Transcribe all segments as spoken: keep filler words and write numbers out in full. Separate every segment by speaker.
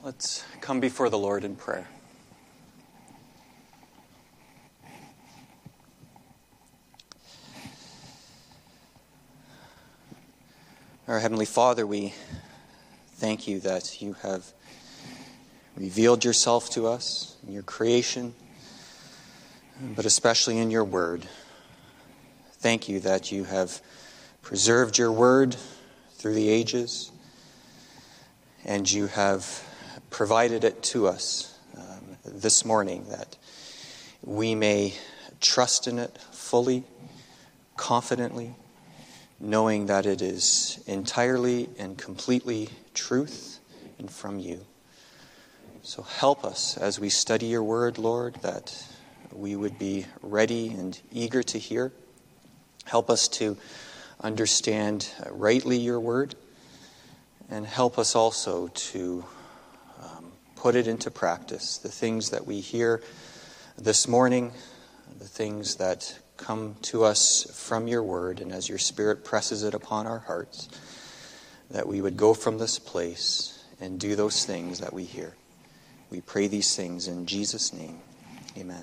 Speaker 1: Let's come before the Lord in prayer. Our Heavenly Father, we thank you that you have revealed yourself to us in your creation, but especially in your word. Thank you that you have preserved your word through the ages, and you have provided it to us um, this morning that we may trust in it fully, confidently, knowing that it is entirely and completely truth and from you. So help us as we study your word, Lord, that we would be ready and eager to hear. Help us to understand rightly your word, and help us also to um, put it into practice. The things that we hear this morning, the things that come to us from your word, and as your Spirit presses it upon our hearts, that we would go from this place and do those things that we hear. We pray these things in Jesus' name. Amen.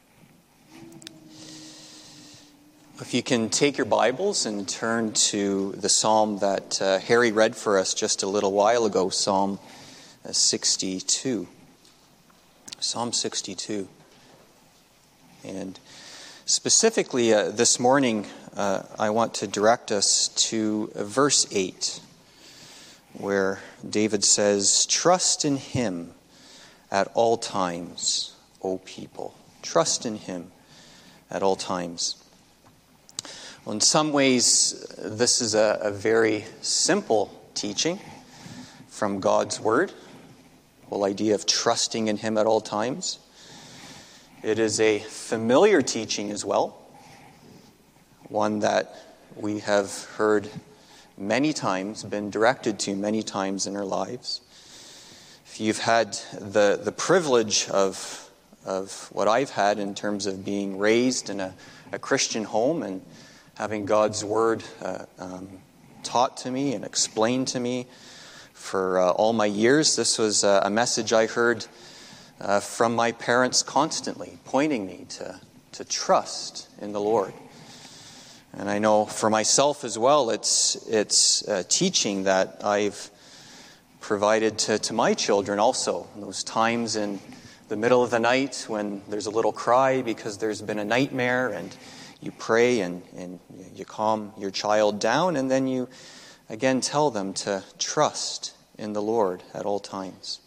Speaker 1: If you can take your Bibles and turn to the psalm that uh, Harry read for us just a little while ago, Psalm sixty-two. Psalm sixty-two. And specifically uh, this morning, uh, I want to direct us to verse eight, where David says, "Trust in him at all times, O people." Trust in him at all times. Well, in some ways, this is a, a very simple teaching from God's Word, the whole idea of trusting in Him at all times. It is a familiar teaching as well, one that we have heard many times, been directed to many times in our lives. If you've had the, the privilege of, of what I've had in terms of being raised in a, a Christian home and having God's Word uh, um, taught to me and explained to me for uh, all my years, this was uh, a message I heard uh, from my parents constantly, pointing me to, to trust in the Lord. And I know for myself as well, it's it's uh, teaching that I've provided to, to my children also. Those times in the middle of the night when there's a little cry because there's been a nightmare, and you pray and, and you calm your child down, and then you again tell them to trust in the Lord at all times.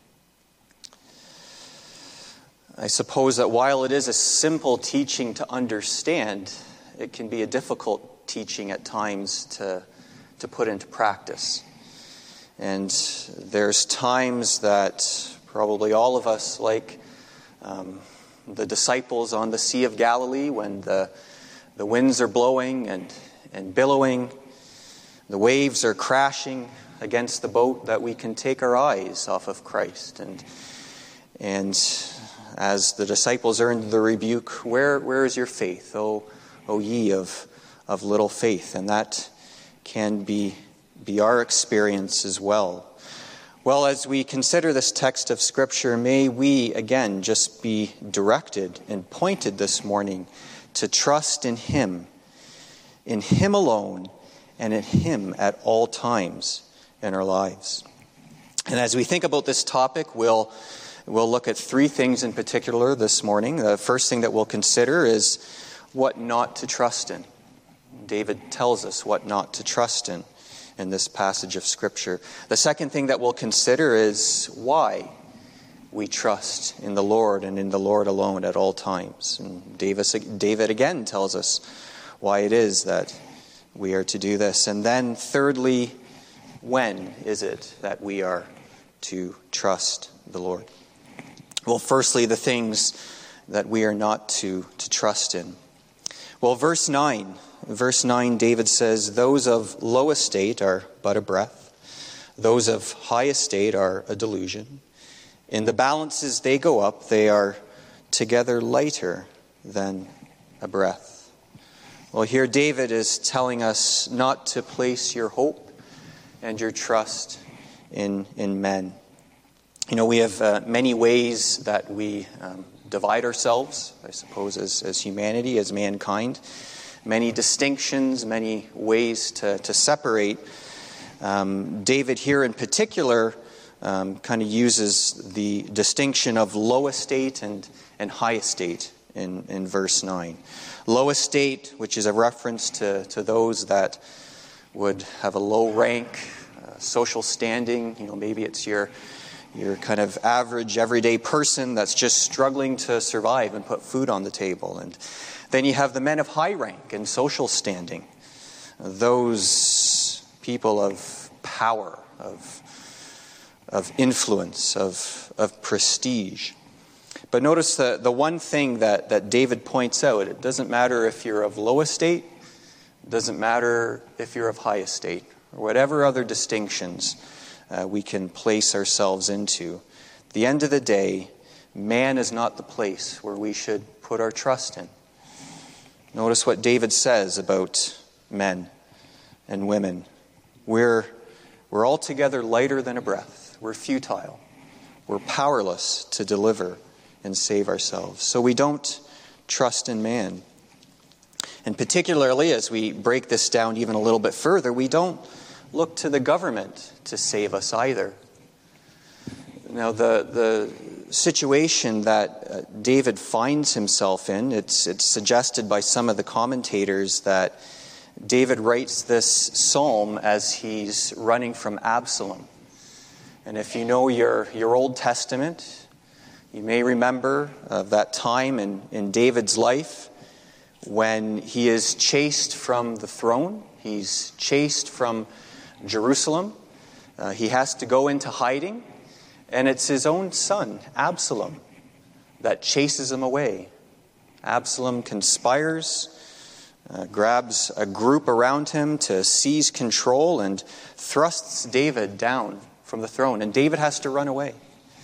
Speaker 1: I suppose that while it is a simple teaching to understand, it can be a difficult teaching at times to, to put into practice. And there's times that probably all of us, like um, the disciples on the Sea of Galilee, when the the winds are blowing and, and billowing, the waves are crashing against the boat, that we can take our eyes off of Christ. And and as the disciples earned the rebuke, where where is your faith, O O ye of of little faith? And that can be be our experience as well. Well, as we consider this text of Scripture, may we again just be directed and pointed this morning to trust in Him, in Him alone, and in Him at all times in our lives. And as we think about this topic, we'll we'll look at three things in particular this morning. The first thing that we'll consider is what not to trust in. David tells us what not to trust in in this passage of Scripture. The second thing that we'll consider is why we trust in the Lord and in the Lord alone at all times. And David, David again tells us why it is that we are to do this. And then thirdly, when is it that we are to trust the Lord? Well, firstly, the things that we are not to, to trust in. Well, verse nine. Verse nine, David says, "Those of low estate are but a breath. Those of high estate are a delusion. In the balances they go up, they are together lighter than a breath." Well, here David is telling us not to place your hope and your trust in, in men. You know, we have uh, many ways that we um, divide ourselves, I suppose, as, as humanity, as mankind. Many distinctions, many ways to, to separate. Um, David here in particular um, kind of uses the distinction of low estate and, and high estate in, in verse nine. Low estate, which is a reference to, to those that would have a low rank, uh, social standing. You know, maybe it's your your kind of average, everyday person that's just struggling to survive and put food on the table. And then you have the men of high rank and social standing, those people of power, of of influence, of of prestige. But notice the, the one thing that, that David points out, it doesn't matter if you're of low estate, it doesn't matter if you're of high estate, or whatever other distinctions uh, we can place ourselves into. At the end of the day, man is not the place where we should put our trust in. Notice what David says about men and women. We're, we're altogether lighter than a breath. We're futile. We're powerless to deliver and save ourselves. So we don't trust in man. And particularly as we break this down even a little bit further, we don't look to the government to save us either. Now, the the situation that uh, David finds himself in, it's it's suggested by some of the commentators that David writes this psalm as he's running from Absalom. And if you know your, your Old Testament, you may remember of that time in, in David's life when he is chased from the throne. He's chased from Jerusalem. Uh, he has to go into hiding. And it's his own son, Absalom, that chases him away. Absalom conspires, uh, grabs a group around him to seize control and thrusts David down from the throne. And David has to run away.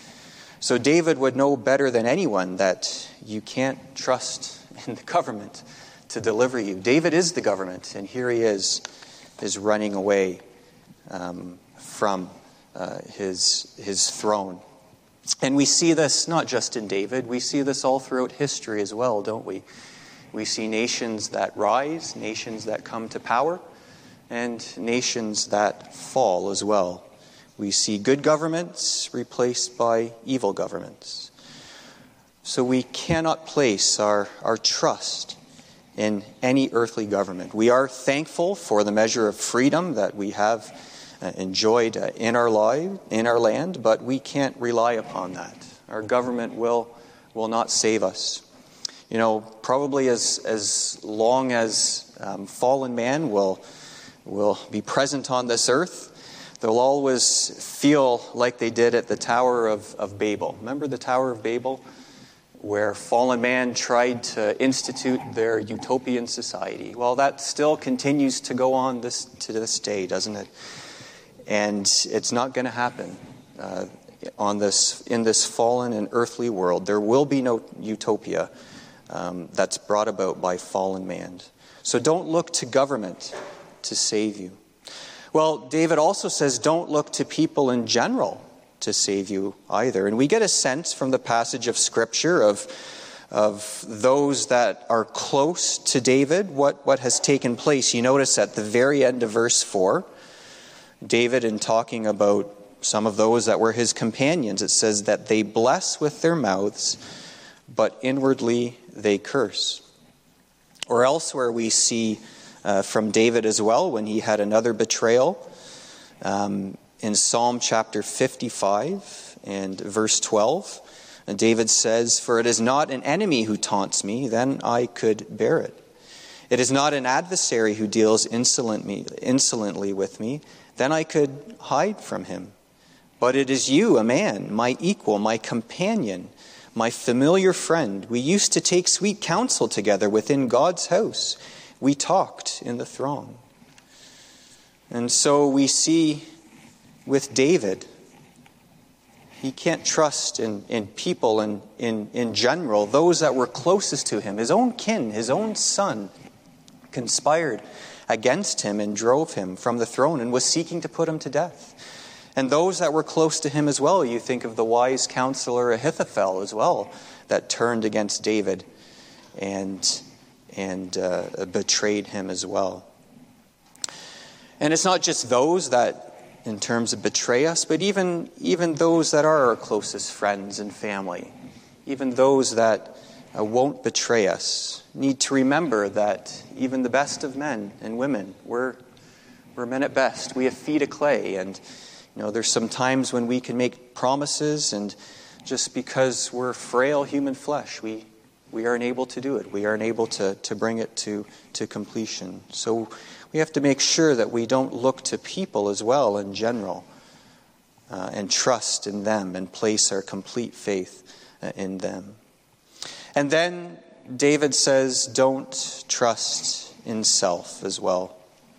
Speaker 1: So David would know better than anyone that you can't trust in the government to deliver you. David is the government, and here he is, is running away um, from uh, his his throne. And we see this not just in David, we see this all throughout history as well, don't we? We see nations that rise, nations that come to power, and nations that fall as well. We see good governments replaced by evil governments. So we cannot place our, our trust in any earthly government. We are thankful for the measure of freedom that we have uh, enjoyed uh, in our life, in our land, but we can't rely upon that. Our government will will not save us. You know, probably as as long as um, fallen man will will be present on this earth, they'll always feel like they did at the Tower of, of Babel. Remember the Tower of Babel, where fallen man tried to institute their utopian society? Well, that still continues to go on this to this day, doesn't it? And it's not going to happen uh, on this in this fallen and earthly world. There will be no utopia um, that's brought about by fallen man. So don't look to government to save you. Well, David also says don't look to people in general to save you either. And we get a sense from the passage of Scripture of, of those that are close to David, what, what has taken place. You notice at the very end of verse four, David, in talking about some of those that were his companions, it says that they bless with their mouths, but inwardly they curse. Or elsewhere we see Uh, from David as well, when he had another betrayal. Um, in Psalm chapter fifty-five and verse twelve, and David says, "For it is not an enemy who taunts me, then I could bear it. It is not an adversary who deals insolent me, insolently with me, then I could hide from him. But it is you, a man, my equal, my companion, my familiar friend. We used to take sweet counsel together within God's house. We talked in the throng." And so we see with David, he can't trust in, in people in, in, in general, those that were closest to him. His own kin, his own son, conspired against him and drove him from the throne and was seeking to put him to death. And those that were close to him as well. You think of the wise counselor Ahithophel as well, that turned against David and, and uh, betrayed him as well. And it's not just those that, in terms of betray us, but even, even those that are our closest friends and family, even those that uh, won't betray us, need to remember that even the best of men and women, we're, we're men at best. We have feet of clay, and you know, there's some times when we can make promises, and just because we're frail human flesh, we we aren't able to do it. We aren't able to, to bring it to, to completion. So we have to make sure that we don't look to people as well in general uh, and trust in them and place our complete faith uh, in them. And then David says, don't trust in self as well.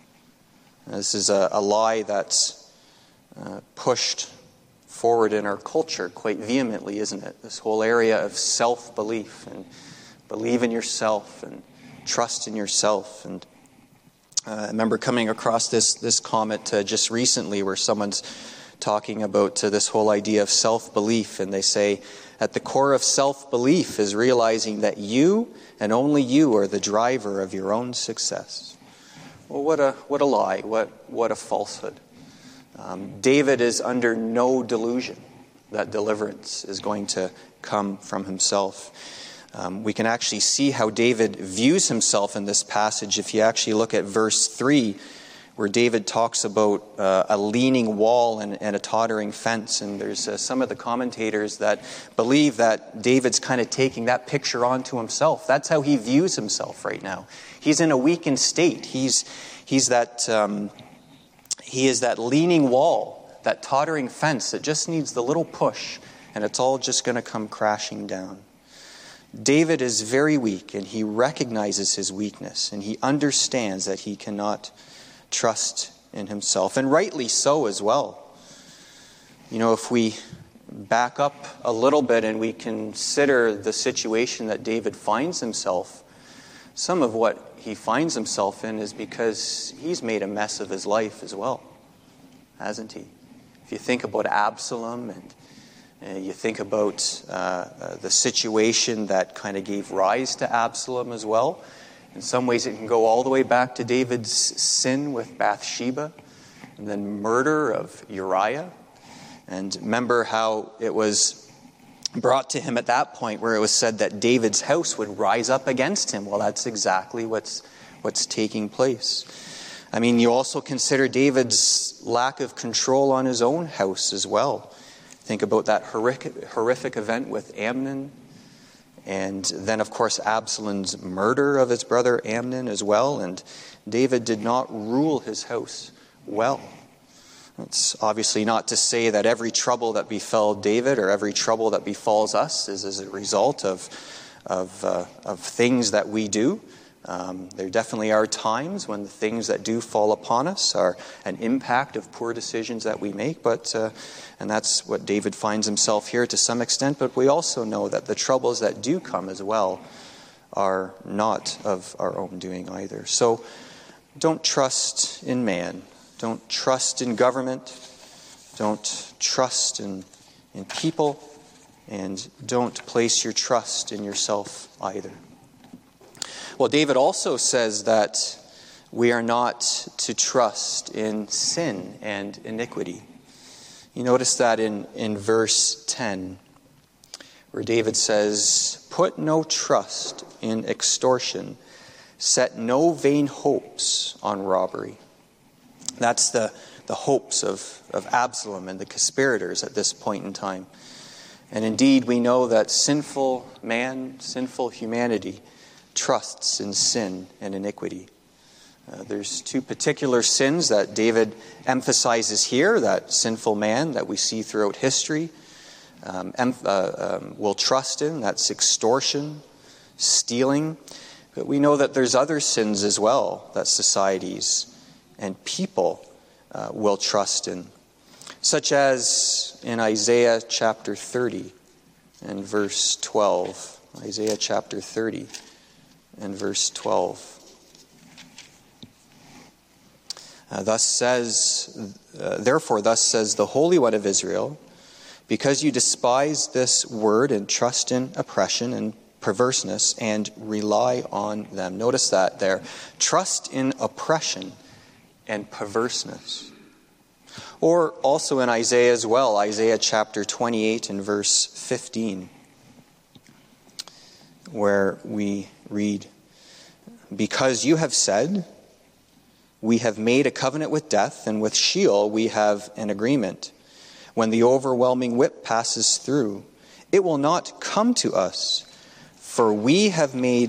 Speaker 1: This is a, a lie that's uh, pushed forward in our culture quite vehemently, isn't it? This whole area of self-belief and believe in yourself and trust in yourself. And uh, I remember coming across this this comment uh, just recently where someone's talking about uh, this whole idea of self-belief, and they say at the core of self-belief is realizing that you and only you are the driver of your own success. Well, what a what a lie! What what a falsehood! Um, David is under no delusion that deliverance is going to come from himself. Um, we can actually see how David views himself in this passage if you actually look at verse three, where David talks about uh, a leaning wall and, and a tottering fence. And there's uh, some of the commentators that believe that David's kind of taking that picture onto himself. That's how he views himself right now. He's in a weakened state. He's he's that um, he is that leaning wall, that tottering fence that just needs the little push, and it's all just going to come crashing down. David is very weak, and he recognizes his weakness, and he understands that he cannot trust in himself, and rightly so as well. You know, if we back up a little bit and we consider the situation that David finds himself, some of what he finds himself in is because he's made a mess of his life as well, hasn't he? If you think about Absalom, and uh, you think about uh, uh, the situation that kind of gave rise to Absalom as well, in some ways it can go all the way back to David's sin with Bathsheba, and then murder of Uriah. And remember how it was brought to him at that point where it was said that David's house would rise up against him. Well, that's exactly what's what's taking place. I mean, you also consider David's lack of control on his own house as well. Think about that horrific, horrific event with Amnon. And then, of course, Absalom's murder of his brother Amnon as well. And David did not rule his house well. It's obviously not to say that every trouble that befell David or every trouble that befalls us is as a result of of, uh, of things that we do. Um, there definitely are times when the things that do fall upon us are an impact of poor decisions that we make, but uh, and that's what David finds himself here to some extent. But we also know that the troubles that do come as well are not of our own doing either. So don't trust in man. Don't trust in government. Don't trust in, in people. And don't place your trust in yourself either. Well, David also says that we are not to trust in sin and iniquity. You notice that in, in verse ten, where David says, "Put no trust in extortion, set no vain hopes on robbery." That's the, the hopes of, of Absalom and the conspirators at this point in time. And indeed, we know that sinful man, sinful humanity, trusts in sin and iniquity. Uh, there's two particular sins that David emphasizes here, that sinful man that we see throughout history um, em- uh, um, will trust in. That's extortion, stealing. But we know that there's other sins as well that societies and people uh, will trust in, such as in Isaiah chapter thirty and verse twelve. Isaiah chapter thirty and verse twelve. Uh, thus says uh, therefore, thus says the Holy One of Israel, because you despise this word and trust in oppression and perverseness and rely on them. Notice that there. Trust in oppression and perverseness. Or also in Isaiah as well, Isaiah chapter twenty-eight and verse fifteen, where we read, because you have said, we have made a covenant with death, and with Sheol we have an agreement. When the overwhelming whip passes through, it will not come to us, for we have made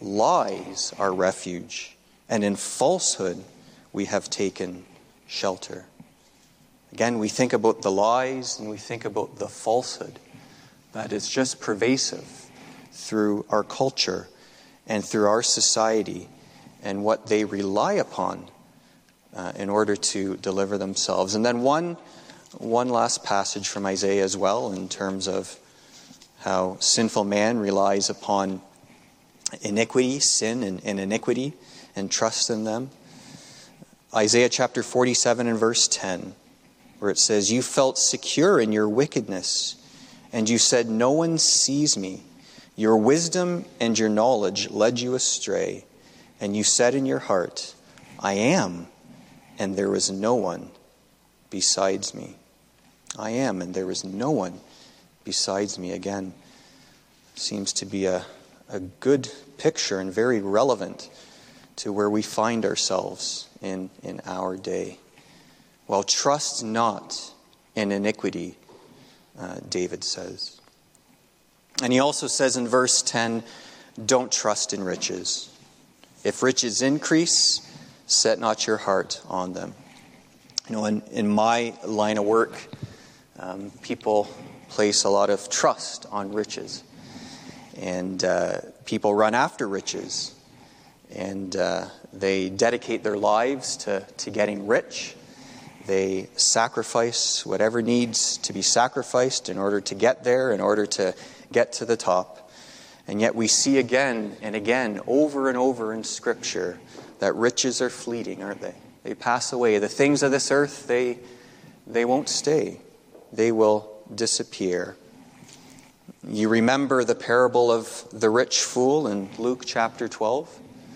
Speaker 1: lies our refuge, and in falsehood we have taken shelter. Again, we think about the lies and we think about the falsehood that is just pervasive through our culture and through our society, and what they rely upon uh, in order to deliver themselves. And then one, one last passage from Isaiah as well, in terms of how sinful man relies upon iniquity, sin and, and iniquity, and trusts in them. Isaiah chapter forty-seven and verse ten, where it says, you felt secure in your wickedness, and you said, no one sees me. Your wisdom and your knowledge led you astray, and you said in your heart, I am, and there is no one besides me. I am, and there is no one besides me. Again, seems to be a, a good picture and very relevant to where we find ourselves in, in our day. Well, trust not in iniquity, uh, David says. And he also says in verse ten, don't trust in riches. If riches increase, set not your heart on them. You know, in, in my line of work, um, people place a lot of trust on riches. And uh, people run after riches. And uh, they dedicate their lives to, to getting rich. They sacrifice whatever needs to be sacrificed in order to get there, in order to get to the top. And yet we see again and again, over and over in Scripture, that riches are fleeting, aren't they? They pass away. The things of this earth, they, they won't stay. They will disappear. You remember the parable of the rich fool in Luke chapter twelve?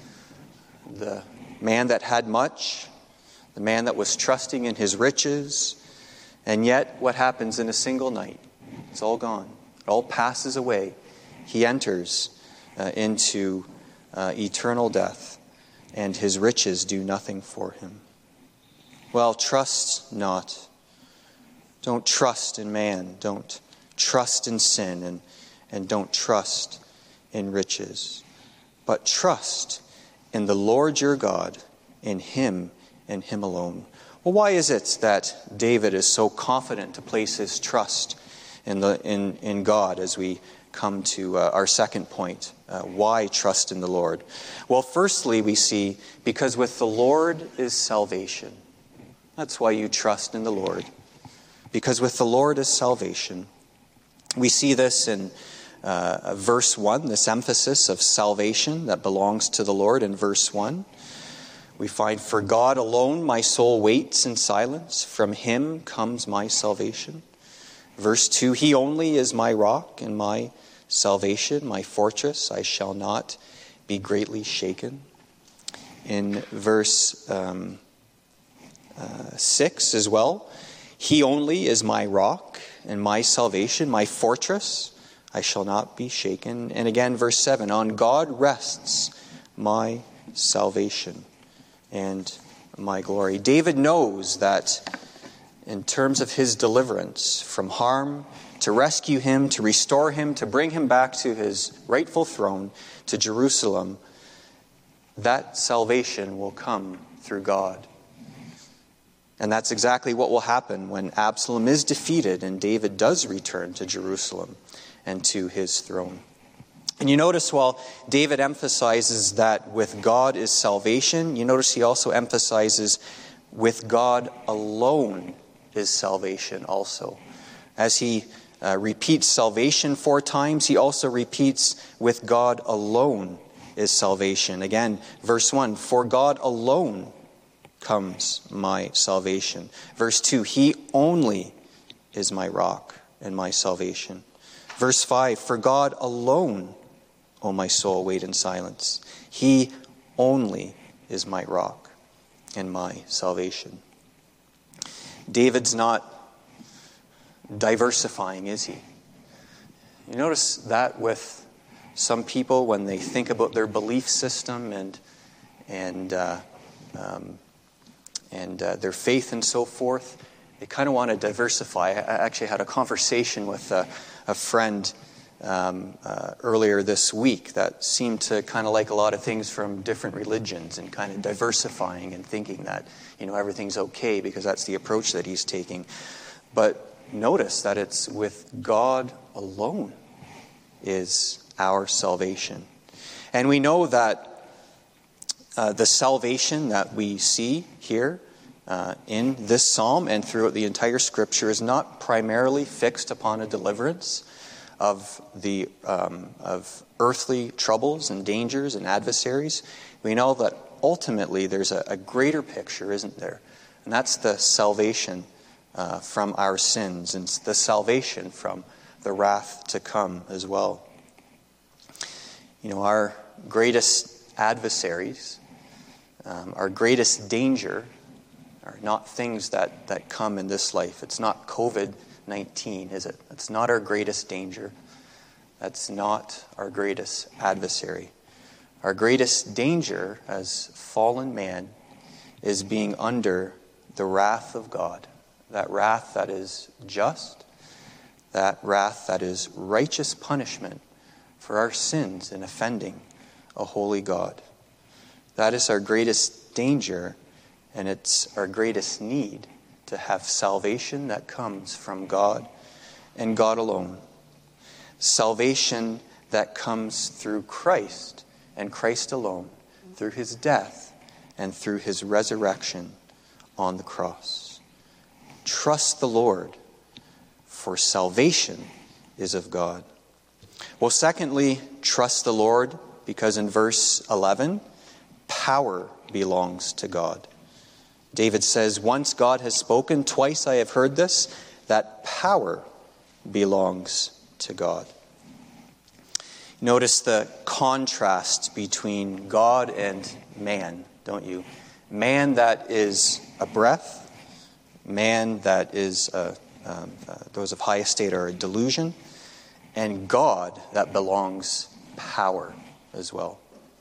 Speaker 1: The man that had much, the man that was trusting in his riches, and yet what happens in a single night? It's all gone. It all passes away. He enters uh, into uh, eternal death, and his riches do nothing for him. Well, trust not. Don't trust in man. Don't trust in sin, and, and don't trust in riches. But trust in the Lord your God, in Him and Him alone. Well, why is it that David is so confident to place his trust in the in, in God as we come to uh, our second point? Uh, why trust in the Lord? Well, firstly, we see because with the Lord is salvation. That's why you trust in the Lord. Because with the Lord is salvation. We see this in uh, verse one, this emphasis of salvation that belongs to the Lord in verse one. We find, for God alone my soul waits in silence. From Him comes my salvation. Verse two, He only is my rock and my salvation, my fortress. I shall not be greatly shaken. In verse um, uh, six as well, He only is my rock and my salvation, my fortress. I shall not be shaken. And again, verse seven, on God rests my salvation and my glory. David knows that in terms of his deliverance from harm, to rescue him, to restore him, to bring him back to his rightful throne, to Jerusalem, that salvation will come through God. And that's exactly what will happen when Absalom is defeated and David does return to Jerusalem and to his throne. And you notice while David emphasizes that with God is salvation, you notice he also emphasizes with God alone is salvation also. As he uh, repeats salvation four times, he also repeats with God alone is salvation. Again, verse one, for God alone comes my salvation. Verse two, he only is my rock and my salvation. Verse five, for God alone, O my soul, wait in silence. He only is my rock and my salvation. David's not diversifying, is he? You notice that with some people when they think about their belief system and and uh, um, and uh, their faith and so forth, they kind of want to diversify. I actually had a conversation with a, a friend um, uh, earlier this week that seemed to kind of like a lot of things from different religions and kind of diversifying and thinking that, you know, everything's okay because that's the approach that he's taking. But notice that it's with God alone is our salvation. And we know that Uh, the salvation that we see here uh, in this psalm and throughout the entire scripture is not primarily fixed upon a deliverance of the um, of earthly troubles and dangers and adversaries. We know that ultimately there's a, a greater picture, isn't there? And that's the salvation uh, from our sins and the salvation from the wrath to come as well. You know, our greatest adversaries, Um, our greatest danger are not things that, that come in this life. It's not covid nineteen, is it? It's not our greatest danger. That's not our greatest adversary. Our greatest danger as fallen man is being under the wrath of God. That wrath that is just, that wrath that is righteous punishment for our sins in offending a holy God. That is our greatest danger, and it's our greatest need to have salvation that comes from God and God alone. Salvation that comes through Christ and Christ alone, through his death and through his resurrection on the cross. Trust the Lord, for salvation is of God. Well, secondly, trust the Lord, because in verse eleven, power belongs to God. David says, once God has spoken, twice I have heard this, that power belongs to God. Notice the contrast between God and man, don't you? Man that is a breath, man that is, a, um, uh, those of high estate are a delusion, and God that belongs power as well.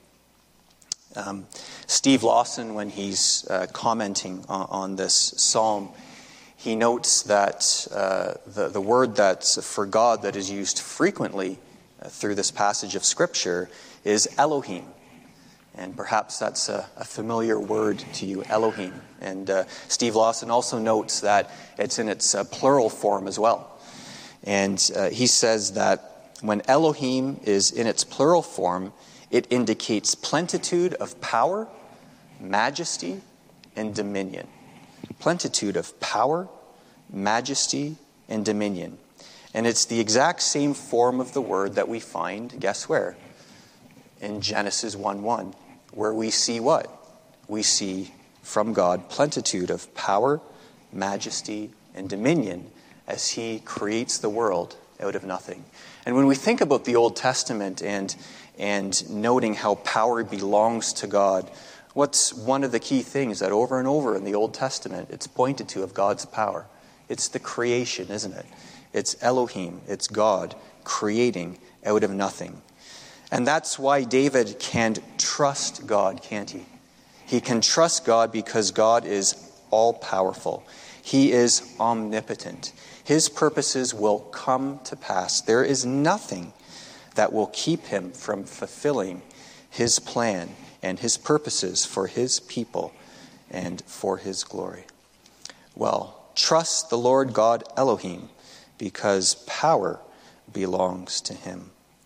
Speaker 1: Um, Steve Lawson, when he's uh, commenting on, on this psalm, he notes that uh, the, the word that's for God that is used frequently uh, through this passage of Scripture is Elohim. And perhaps that's a, a familiar word to you, Elohim. And uh, Steve Lawson also notes that it's in its uh, plural form as well. And uh, he says that when Elohim is in its plural form, it indicates plenitude of power, majesty, and dominion. Plenitude of power, majesty, and dominion. And it's the exact same form of the word that we find, guess where? In Genesis one one, where we see what? We see from God plenitude of power, majesty, and dominion as he creates the world out of nothing. And when we think about the Old Testament and and noting how power belongs to God, what's one of the key things that over and over in the Old Testament it's pointed to of God's power? It's the creation, isn't it? It's Elohim, it's God creating out of nothing. And that's why David can trust God, can't he? He can trust God because God is all-powerful. He is omnipotent. His purposes will come to pass. There is nothing that will keep him from fulfilling his plan and his purposes for his people and for his glory. Well, trust the Lord God Elohim, because power belongs to him.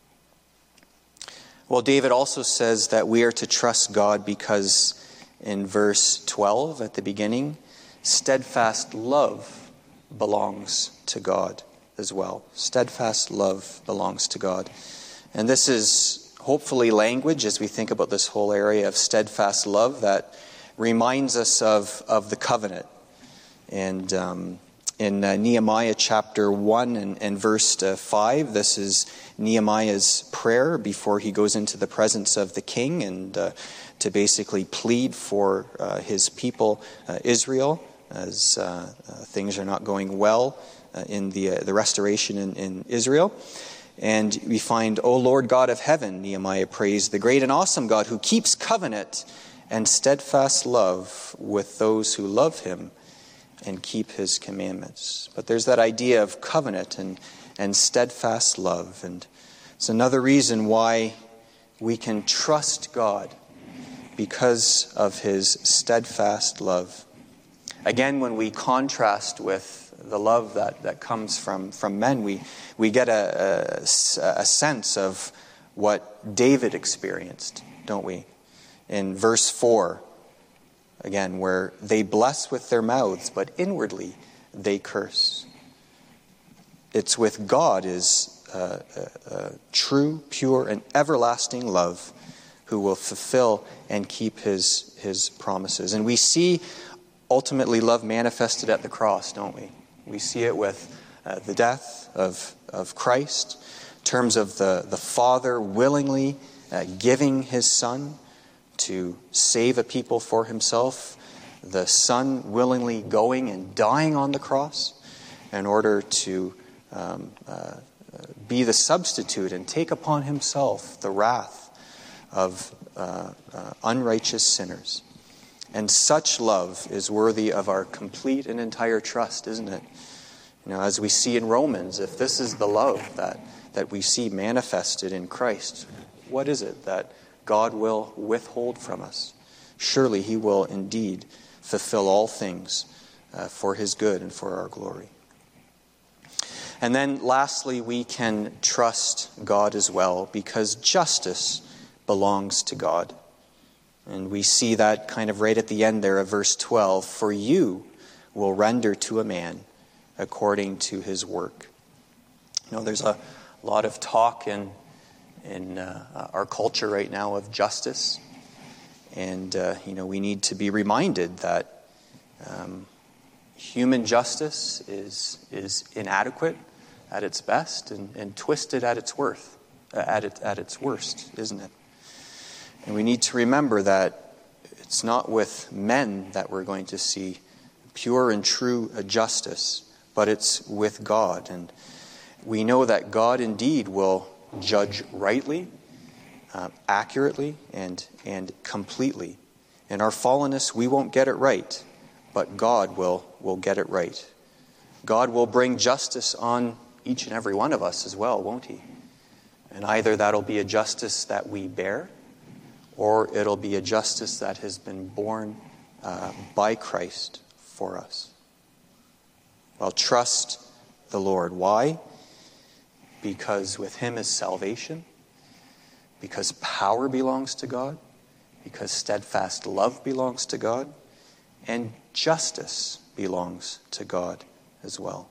Speaker 1: Well, David also says that we are to trust God because in verse twelve at the beginning, steadfast love belongs to God as well. Steadfast love belongs to God. And this is hopefully language as we think about this whole area of steadfast love that reminds us of, of the covenant. And um, in uh, Nehemiah chapter one and, and verse uh, five, this is Nehemiah's prayer before he goes into the presence of the king and uh, to basically plead for uh, his people, uh, Israel, as uh, uh, things are not going well uh, in the uh, the restoration in, in Israel. And we find, O Lord God of heaven, Nehemiah prays, the great and awesome God who keeps covenant and steadfast love with those who love him and keep his commandments. But there's that idea of covenant and, and steadfast love. And it's another reason why we can trust God, because of his steadfast love. Again, when we contrast with the love that, that comes from, from men, we, we get a, a, a sense of what David experienced, don't we? In verse four, again, where they bless with their mouths, but inwardly they curse. It's with God is uh, a, a true, pure, and everlasting love who will fulfill and keep his, his promises. And we see ultimately love manifested at the cross, don't we? We see it with uh, the death of, of Christ, in terms of the, the Father willingly uh, giving his Son to save a people for himself, the Son willingly going and dying on the cross in order to um, uh, be the substitute and take upon himself the wrath of uh, uh, unrighteous sinners. And such love is worthy of our complete and entire trust, isn't it? You know, as we see in Romans, if this is the love that, that we see manifested in Christ, what is it that God will withhold from us? Surely he will indeed fulfill all things uh, for his good and for our glory. And then lastly, we can trust God as well, because justice belongs to God. And we see that kind of right at the end there of verse twelve. For you will render to a man according to his work. You know, there's a lot of talk in in uh, our culture right now of justice. And, uh, you know, we need to be reminded that um, human justice is is inadequate at its best and, and twisted at its worth, uh, at it, at its worst, isn't it? And we need to remember that it's not with men that we're going to see pure and true justice, but it's with God. And we know that God indeed will judge rightly, uh, accurately, and, and completely. In our fallenness, we won't get it right, but God will, will get it right. God will bring justice on each and every one of us as well, won't he? And either that'll be a justice that we bear, or it'll be a justice that has been borne uh, by Christ for us. Well, trust the Lord. Why? Because with him is salvation, because power belongs to God, because steadfast love belongs to God, and justice belongs to God as well.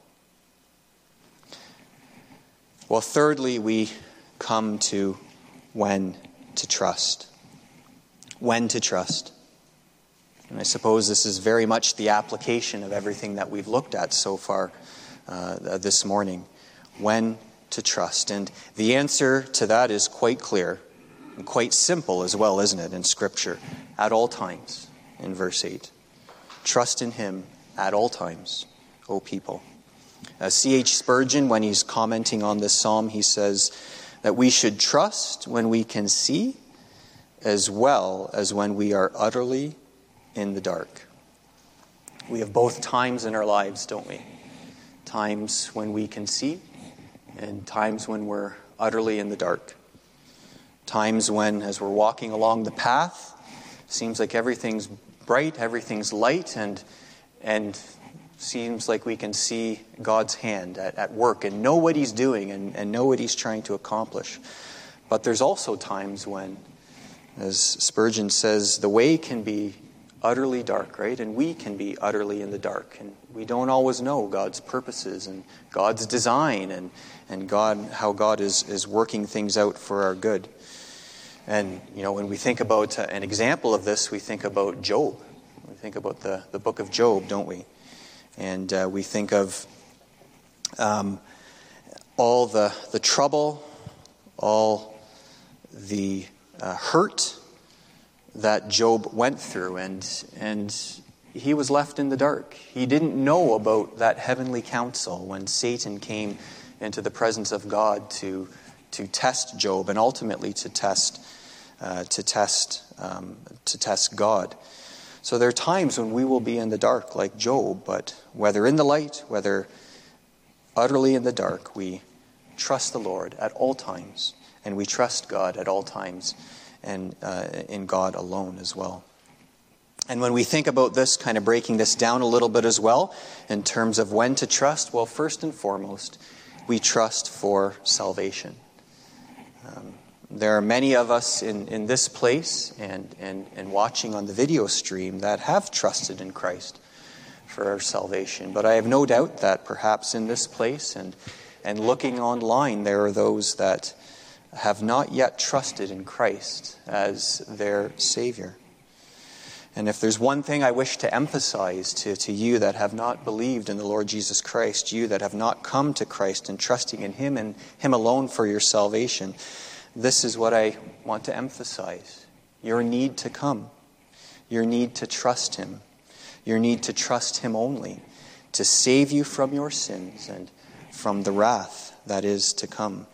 Speaker 1: Well, thirdly, we come to when to trust. When to trust. And I suppose this is very much the application of everything that we've looked at so far uh, this morning. When to trust. And the answer to that is quite clear and quite simple as well, isn't it, in Scripture? At all times, in verse eight. Trust in him at all times, O people. Uh, C H Spurgeon, when he's commenting on this psalm, he says that we should trust when we can see, as well as when we are utterly in the dark. We have both times in our lives, don't we? Times when we can see, and times when we're utterly in the dark. Times when, as we're walking along the path, seems like everything's bright, everything's light, and and seems like we can see God's hand at, at work and know what he's doing and, and know what he's trying to accomplish. But there's also times when, as Spurgeon says, the way can be utterly dark, right? And we can be utterly in the dark. And we don't always know God's purposes and God's design and, and God, how God is, is working things out for our good. And, you know, when we think about an example of this, we think about Job. We think about the, the book of Job, don't we? And uh, we think of um, all the, the trouble, all the uh, hurt that Job went through, and and he was left in the dark. He didn't know about that heavenly counsel when Satan came into the presence of God to to test Job and ultimately to test uh, to test um, to test God. So there are times when we will be in the dark like Job, but whether in the light, whether utterly in the dark, we trust the Lord at all times, and we trust God at all times, and uh, in God alone as well. And when we think about this, kind of breaking this down a little bit as well, in terms of when to trust, well, first and foremost, we trust for salvation. Um, there are many of us in, in this place and, and, and watching on the video stream that have trusted in Christ for our salvation. But I have no doubt that perhaps in this place and, and looking online, there are those that have not yet trusted in Christ as their Savior. And if there's one thing I wish to emphasize to, to you that have not believed in the Lord Jesus Christ, you that have not come to Christ and trusting in Him and Him alone for your salvation, this is what I want to emphasize. Your need to come. Your need to trust Him. Your need to trust Him only to save you from your sins and from the wrath that is to come.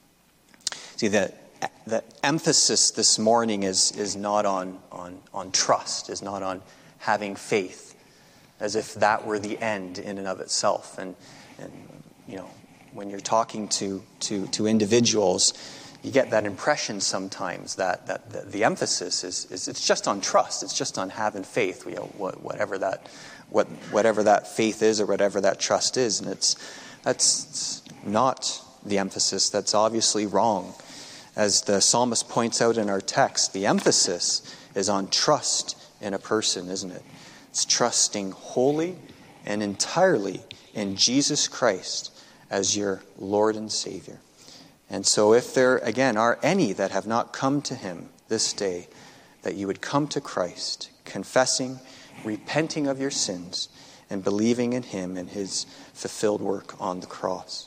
Speaker 1: See, the, the emphasis this morning is, is not on, on, on trust, is not on having faith, as if that were the end in and of itself. And, and you know, when you're talking to, to, to individuals, you get that impression sometimes that, that, that the emphasis is, is it's just on trust, it's just on having faith, you know, whatever that, what, whatever that faith is or whatever that trust is. And it's that's not the emphasis. That's obviously wrong. As the psalmist points out in our text, the emphasis is on trust in a person, isn't it? It's trusting wholly and entirely in Jesus Christ as your Lord and Savior. And so if there, again, are any that have not come to Him this day, that you would come to Christ, confessing, repenting of your sins, and believing in Him and His fulfilled work on the cross.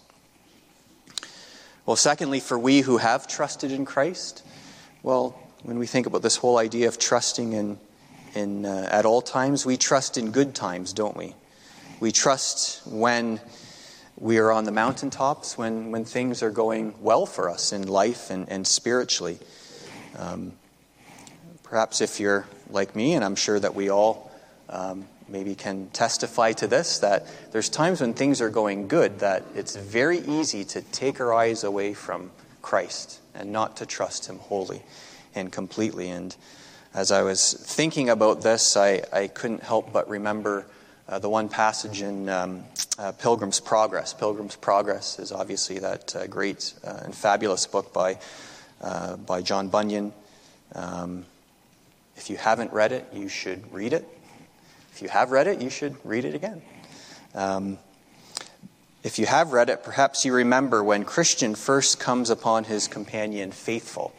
Speaker 1: Well, secondly, for we who have trusted in Christ, well, when we think about this whole idea of trusting in, in uh, at all times, we trust in good times, don't we? We trust when we are on the mountaintops, when, when things are going well for us in life and, and spiritually. Um, perhaps if you're like me, and I'm sure that we all um, maybe can testify to this, that there's times when things are going good that it's very easy to take our eyes away from Christ and not to trust Him wholly and completely. And as I was thinking about this, I, I couldn't help but remember uh, the one passage in um, uh, Pilgrim's Progress. Pilgrim's Progress is obviously that uh, great uh, and fabulous book by, uh, by John Bunyan. Um, if you haven't read it, you should read it. If you have read it, you should read it again. Um, if you have read it, perhaps you remember when Christian first comes upon his companion Faithful.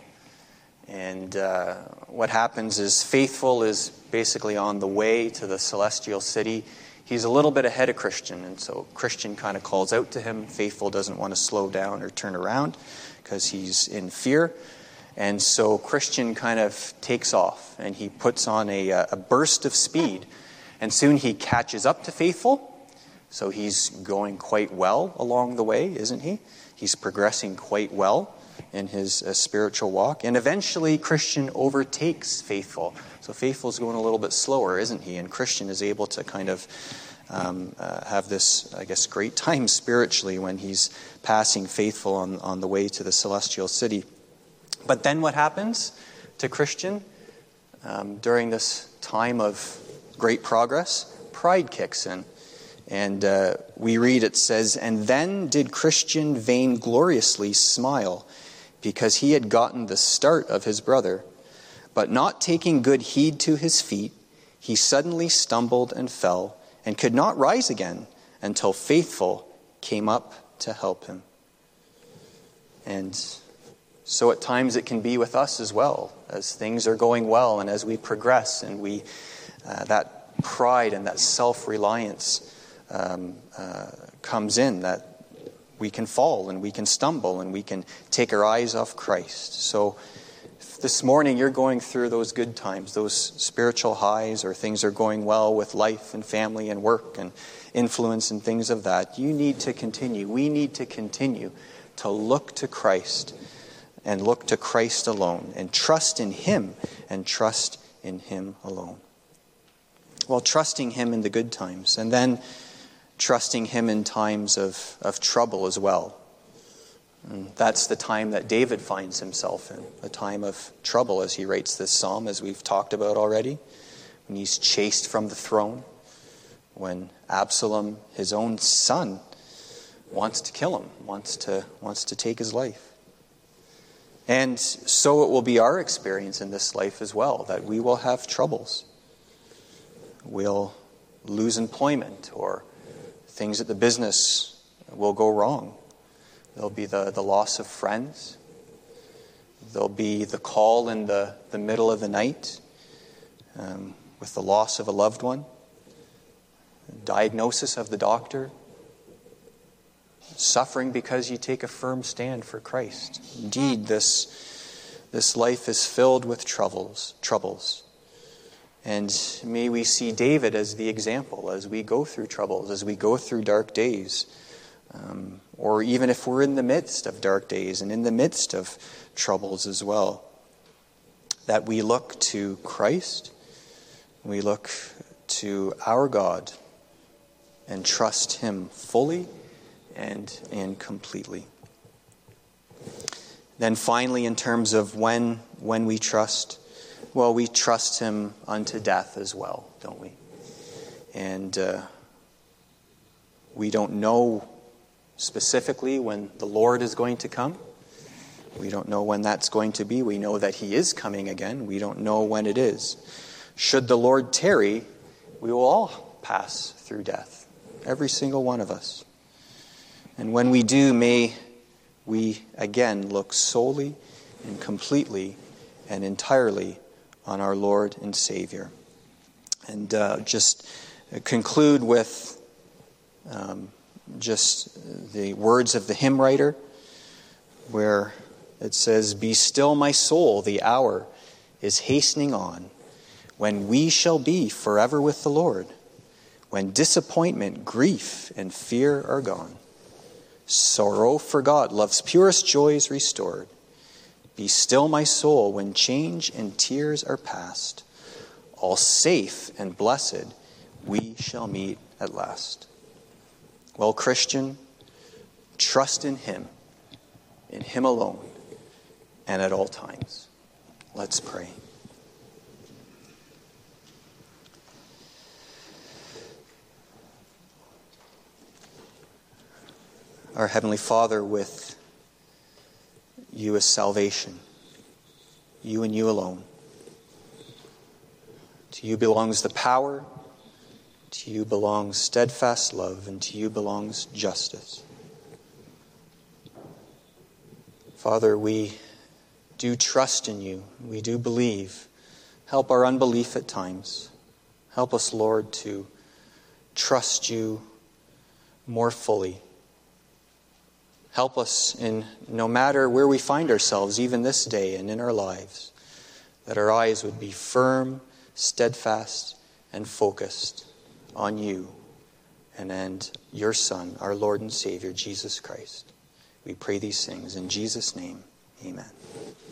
Speaker 1: And uh, what happens is Faithful is basically on the way to the celestial city. He's a little bit ahead of Christian, and so Christian kind of calls out to him. Faithful doesn't want to slow down or turn around because he's in fear. And so Christian kind of takes off, and he puts on a, a burst of speed. And soon he catches up to Faithful, so he's going quite well along the way, isn't he? He's progressing quite well in his uh, spiritual walk. And eventually Christian overtakes Faithful. So Faithful's going a little bit slower, isn't he? And Christian is able to kind of um, uh, have this, I guess, great time spiritually when he's passing Faithful on, on the way to the celestial city. But then what happens to Christian um, during this time of great progress? Pride kicks in. And uh, we read, it says, "And then did Christian vaingloriously smile, because he had gotten the start of his brother. But not taking good heed to his feet, he suddenly stumbled and fell, and could not rise again until Faithful came up to help him." And so at times it can be with us as well, as things are going well and as we progress and we uh, that pride and that self-reliance um, uh, comes in, that we can fall and we can stumble and we can take our eyes off Christ. So if this morning you're going through those good times, those spiritual highs, or things are going well with life and family and work and influence and things of that, you need to continue. We need to continue to look to Christ and look to Christ alone and trust in Him and trust in Him alone. Well, trusting Him in the good times, and then trusting Him in times of, of trouble as well. And that's the time that David finds himself in, a time of trouble as he writes this psalm, as we've talked about already, when he's chased from the throne, when Absalom, his own son, wants to kill him, wants to, wants to take his life. And so it will be our experience in this life as well, that we will have troubles. We'll lose employment, or things at the business will go wrong. There'll be the, the loss of friends. There'll be the call in the, the middle of the night um, with the loss of a loved one. Diagnosis of the doctor. Suffering because you take a firm stand for Christ. Indeed, this, this life is filled with troubles, troubles. And may we see David as the example as we go through troubles, as we go through dark days. Um, or even if we're in the midst of dark days and in the midst of troubles as well. That we look to Christ, we look to our God and trust Him fully and, and completely. Then finally, in terms of when, when we trust, well, we trust Him unto death as well, don't we? And uh, we don't know specifically when the Lord is going to come. We don't know when that's going to be. We know that He is coming again. We don't know when it is. Should the Lord tarry, we will all pass through death, every single one of us. And when we do, may we again look solely and completely and entirely on our Lord and Savior. And uh, just conclude with um, just the words of the hymn writer, where it says, "Be still, my soul, the hour is hastening on, when we shall be forever with the Lord, when disappointment, grief, and fear are gone. Sorrow forgot, love's purest joys restored. Be still, my soul, when change and tears are past. All safe and blessed we shall meet at last." Well, Christian, trust in Him, in Him alone, and at all times. Let's pray. Our Heavenly Father, with You is salvation. You and You alone. To You belongs the power. To You belongs steadfast love. And to You belongs justice. Father, we do trust in You. We do believe. Help our unbelief at times. Help us, Lord, to trust You more fully. Help us in no matter where we find ourselves, even this day and in our lives, that our eyes would be firm, steadfast, and focused on You and, and Your Son, our Lord and Savior, Jesus Christ. We pray these things in Jesus' name. Amen.